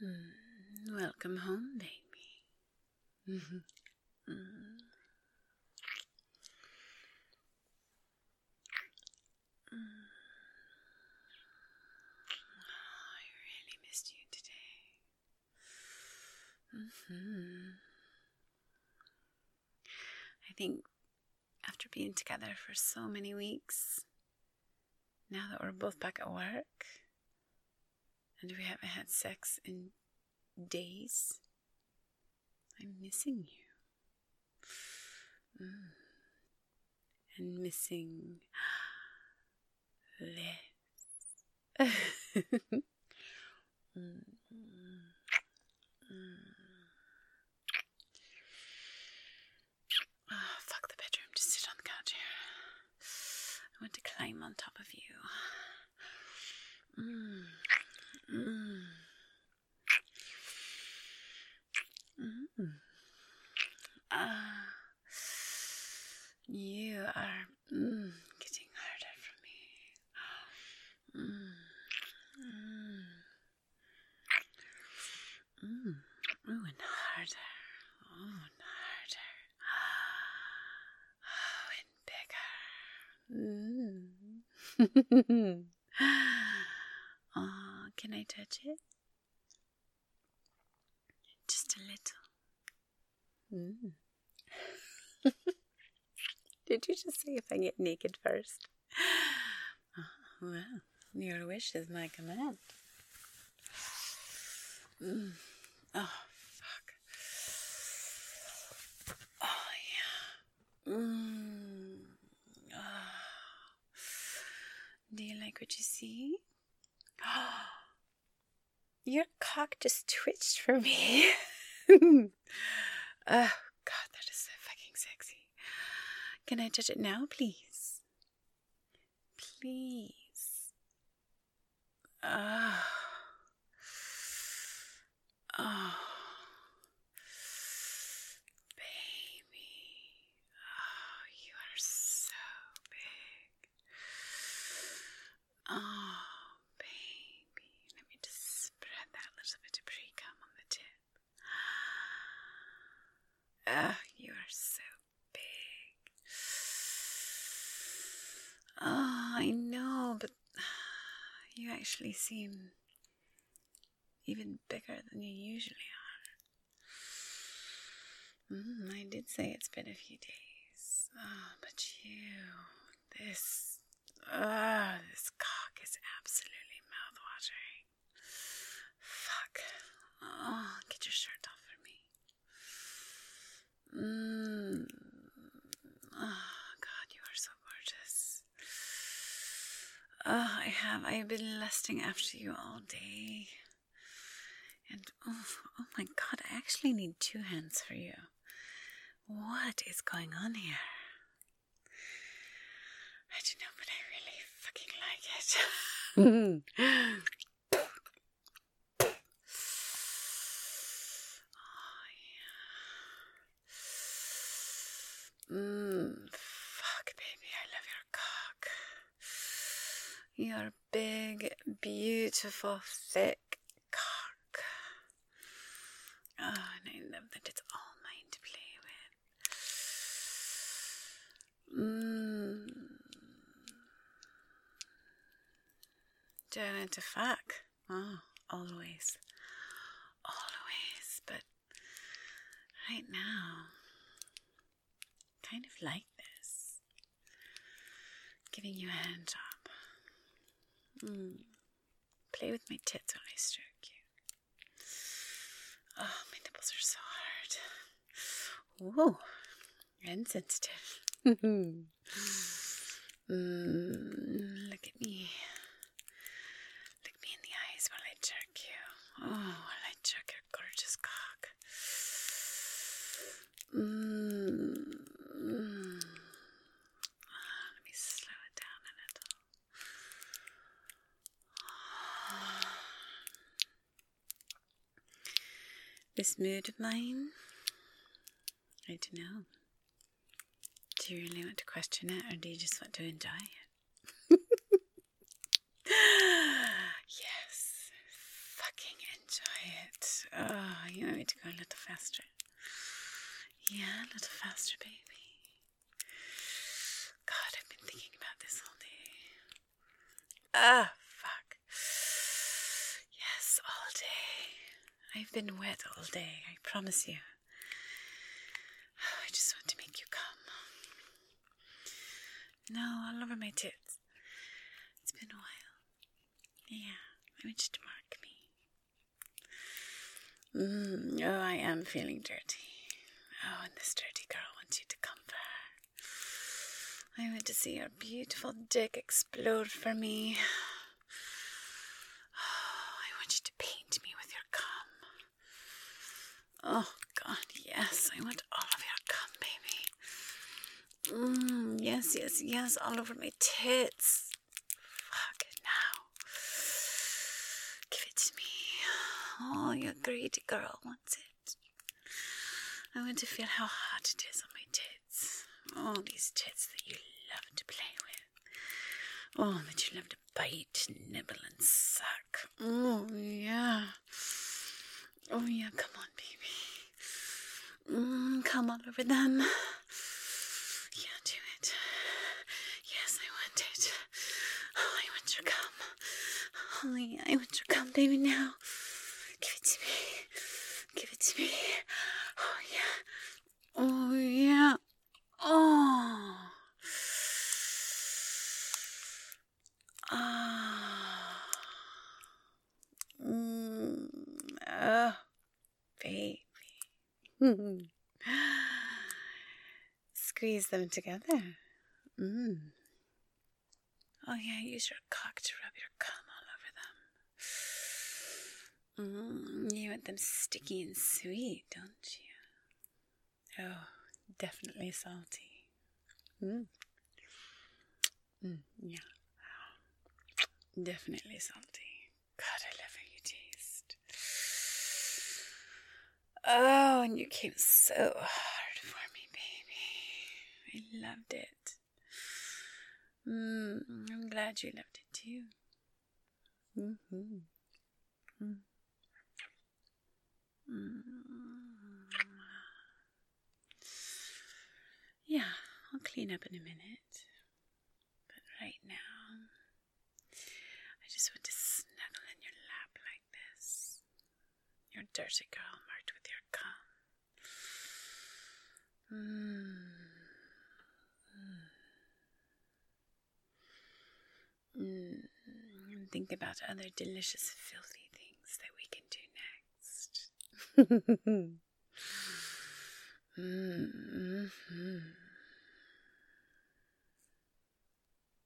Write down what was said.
Welcome home, baby. I really missed you today. I think after being together for so many weeks, now that we're both back at work, and we haven't had sex in days, I'm missing you. And missing lips. Oh, fuck the bedroom. Just sit on the couch here. I want to climb on top of you. You are getting harder for me. Oh, and harder. Oh, and harder. Oh, and bigger. Oh, can I touch it? Just a little. Did you just say if I get naked first? Well, your wish is my command. Oh, fuck. Oh, yeah. Oh. Do you like what you see? Your cock just twitched for me. Oh, God, that is so fucking sexy. Can I touch it now, please? Please. Oh. Baby. Oh, you are so big. Oh, baby. Let me just spread that little bit of pre-cum on the tip. Oh, you are so big. Oh, I know, but you actually seem even bigger than you usually are. I did say it's been a few days. Oh, but this cock is absolutely mouth-watering. Fuck. Oh, get your shirt off for me. Oh, God, you are so gorgeous. Oh, I've been lusting after you all day. And, oh my God, I actually need 2 hands for you. What is going on here? I don't know, but I really fucking like it. Oh, yeah. Fuck, baby, I love your cock. Your big, beautiful, thick cock. Oh, and I love that it's all mine to play with. Don't to fuck. Oh, always. Always. But right now, kind of like this. Giving you a hand job. Play with my tits while I stroke you. Oh, my nipples are so hard. Whoa, and sensitive. Look at me. Look me in the eyes while I jerk you. Oh, while I jerk your gorgeous cock. Let me slow it down a little. This mood of mine, I don't know. Do you really want to question it, or do you just want to enjoy it? Yes, fucking enjoy it. Oh, you want me to go a little faster? Yeah, a little faster, baby. God, I've been thinking about this all day. Ah, fuck. Yes, all day. I've been wet all day, I promise you. I just want to make you come. No, all over my tits. It's been a while. Yeah, I want you to mark me. Oh, I am feeling dirty. Oh, and this dirty girl wants you to come for her. I want to see your beautiful dick explode for me. Oh, I want you to paint me with your cum. Oh, God, yes, I want all of your cum, baby. Yes, yes, yes, all over my tits. Fuck it now. Give it to me. Oh, your greedy girl wants it. I want to feel how hot it is on my tits. Oh, these tits that you love to play with. Oh, that you love to bite, nibble, and suck. Oh, yeah. Oh, yeah, come on, baby. Come all over them. Yeah, do it. Yes, I want it. Oh, I want your cum. Oh, yeah, I want your cum, baby, now. Give it to me. Give it to me. Oh, yeah. Oh, yeah. Oh. Ah. Oh, baby. Squeeze them together. Oh, yeah, use your cock to rub your cum all over them. You want them sticky and sweet, don't you? Oh, definitely salty. Yeah. Definitely salty. God, I love how you taste. Oh, and you came so hard for me, baby. I loved it. I'm glad you loved it too. Yeah, I'll clean up in a minute. But right now, I just want to snuggle in your lap like this. Your dirty girl marked with your cum. And think about other delicious, filthy things that we can do next.